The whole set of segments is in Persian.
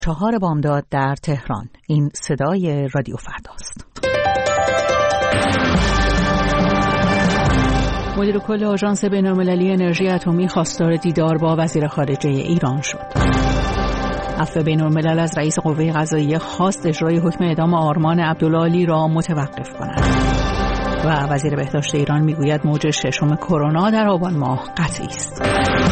4 بامداد در تهران. این صدای رادیو فرداست. مدیر کل آژانس بین‌المللی انرژی اتمی خواستار دیدار با وزیر خارجه ایران شد. عفو بین‌الملل از رئیس قوه قضاییه خواست اجرای حکم اعدام آرمان عبدالعالی را متوقف کند. و وزیر بهداشت ایران میگوید موج 6 کرونا در آبان ماه قطعی است.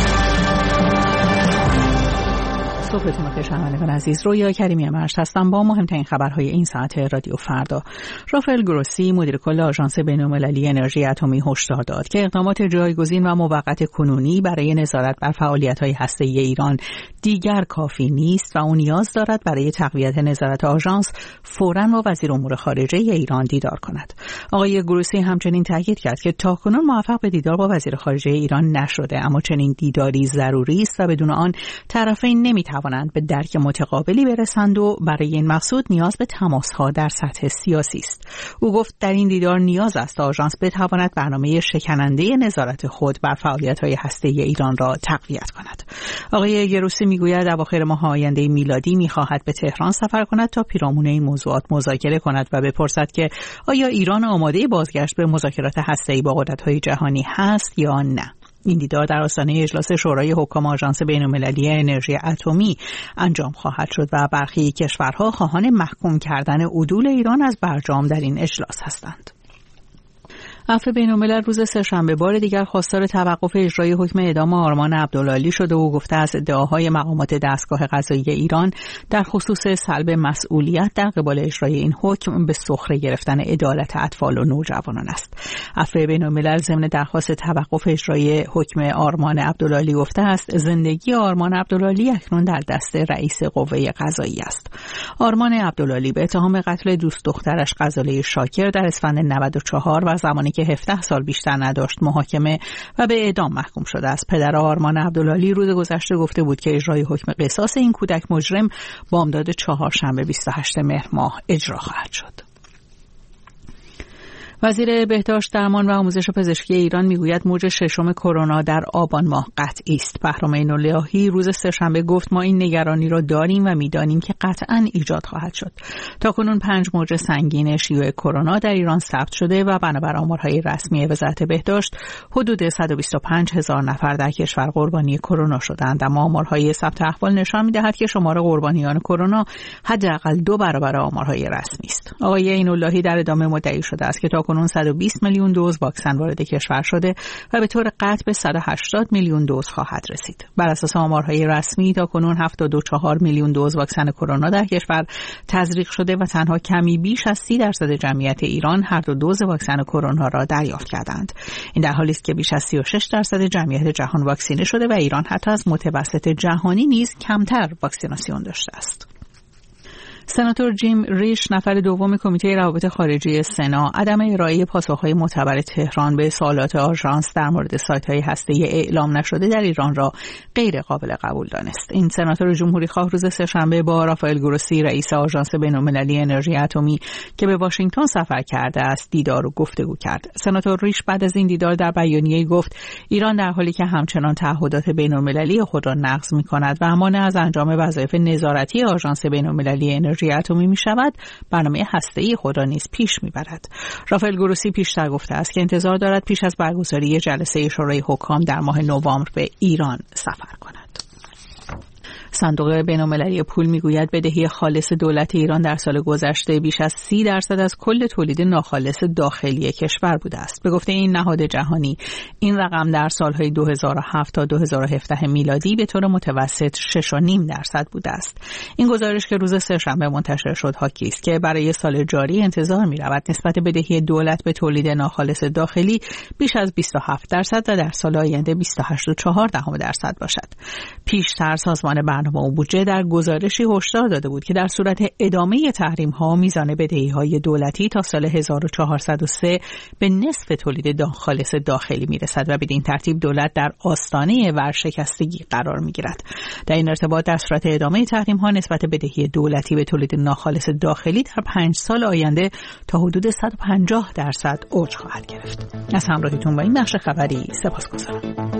صبحتون بخیر شنوندگان عزیز. رویا کریمی مرشد هستم با مهمترین خبرهای این ساعت رادیو فردا. رافائل گروسی مدیر کل آژانس بین‌المللی انرژی اتمی هشدار داد که اقدامات جایگزین و موقت کنونی برای نظارت بر فعالیت‌های هسته‌ای ایران دیگر کافی نیست و اون نیاز دارد برای تقویت نظارت آژانس فوراً با وزیر امور خارجه ایران دیدار کند. آقای گروسی همچنین تاکید کرد که تاکنون موفق به دیدار با وزیر خارجه ایران نشده، اما چنین دیداری ضروری است و بدون آن طرفین نمی‌توانند به درک متقابلی برسند و برای این مقصود نیاز به تماس‌ها در سطح سیاسی است. او گفت در این دیدار نیاز است آژانس بتواند برنامه شکننده نظارت خود بر فعالیت‌های هسته‌ای ایران را تقویت کند. آقای گروسی میگوید اواخر ماه آینده میلادی می‌خواهد به تهران سفر کند تا پیرامون این موضوعات مذاکره کند و بپرسد که آیا ایران آماده بازگشت به مذاکرات هسته‌ای با قدرت‌های جهانی هست یا نه. این دیدار در آستانه اجلاس شورای حکام آژانس بین‌المللی انرژی اتمی انجام خواهد شد و برخی کشورها خواهان محکوم کردن عدول ایران از برجام در این اجلاس هستند. عفو بین‌الملل روز سه‌شنبه بار دیگر خواستار توقف اجرای حکم اعدام آرمان عبدالعالی شده و گفته از ادعاهای مقامات دستگاه قضایی ایران در خصوص سلب مسئولیت در قبال اجرای این حکم به سخره گرفتن عدالت اطفال و نوجوانان است. عفو بین‌الملل ضمن درخواست توقف اجرای حکم آرمان عبدالعالی گفته است زندگی آرمان عبدالعالی اکنون در دست رئیس قوه قضاییه است. آرمان عبدالعالی به اتهام قتل دوست دخترش غزاله شاکر در اسفند 94 و زمانی که 17 سال بیشتر نداشت محاکمه و به اعدام محکوم شده است. پدر آرمان عبدالعالی روز گذشته گفته بود که اجرای حکم قصاص این کودک مجرم بامداد چهارشنبه 28 مهر ماه اجرا خواهد شد. وزیر بهداشت، درمان و آموزش پزشکی ایران میگوید موج 6 کرونا در آبان ماه قطعی است. بهرام عین‌اللهی روز سه‌شنبه گفت ما این نگرانی را داریم و میدانیم که قطعاً ایجاد خواهد شد. تاکنون 5 موج سنگین شیوع کرونا در ایران ثبت شده و بنابر آمارهای رسمی وزارت بهداشت حدود 125,000 نفر در کشور قربانی کرونا شدند. اما آمارهای ثبت احوال نشان می‌دهد که شمار قربانیان کرونا حداقل 2 برابر آمارهای رسمی است. آقای عین‌اللهی در ادامه مدعی شده است که تاکنون 120 میلیون دوز واکسن وارد کشور شده و به طور قطع به 180 میلیون دوز خواهد رسید. بر اساس آمارهای رسمی تاکنون 74 میلیون دوز واکسن کرونا در کشور تزریق شده و تنها کمی بیش از 30% جمعیت ایران هر دو دوز واکسن کرونا را دریافت کردند. این در حالی است که بیش از 36% جمعیت جهان واکسینه شده و ایران حتی از متوسط جهانی نیز کمتر واکسیناسیون داشته است. سناتور جیم ریش، نفر دوم کمیته روابط خارجی سنا، عدم ارائه پاسخهای معتبر تهران به سوالات آژانس در مورد سایت‌های هسته‌ای اعلام نشده در ایران را غیر قابل قبول دانست. این سناتور جمهوری‌خواه روز سه‌شنبه با رافائل گروسی، رئیس آژانس بین‌المللی انرژی اتمی که به واشنگتن سفر کرده است، دیدار و گفتگو کرد. سناتور ریش بعد از این دیدار در بیانیه‌ای گفت ایران در حالی که همچنان تعهدات بین‌المللی خود را نقض می‌کند و مانع از انجام وظایف نظارتی آژانس بین‌المللی انرژی اتمی می شود، برنامه هسته‌ای خود را نیز پیش می برد. رافائل گروسی پیشتر گفته است که انتظار دارد پیش از برگزاری جلسه شورای حکام در ماه نوامبر به ایران سفر کند. صندوق بین‌المللی پول میگوید بدهی خالص دولت ایران در سال گذشته بیش از 30% از کل تولید ناخالص داخلی کشور بوده است. به گفته این نهاد جهانی، این رقم در سالهای 2007 تا 2017 میلادی به طور متوسط 6.5% بوده است. این گزارش که روز سه‌شنبه منتشر شد حاکی است که برای سال جاری انتظار می‌رود نسبت بدهی دولت به تولید ناخالص داخلی بیش از 27% و در سال آینده 28.4% باشد. پیشتر سازمان برنامه و بودجه در گزارشی هشدار داده بود که در صورت ادامه تحریم‌ها میزان بدهی‌های دولتی تا سال 1403 به نصف تولید خالص داخلی میرسد و بدین ترتیب دولت در آستانه ورشکستگی قرار میگیرد. در این ارتباط در صورت ادامه تحریم‌ها نسبت بدهی دولتی به تولید ناخالص داخلی در 5 سال آینده تا حدود 150% اوج خواهد گرفت. از همراهیتون با این بخش خبری سپاسگزارم.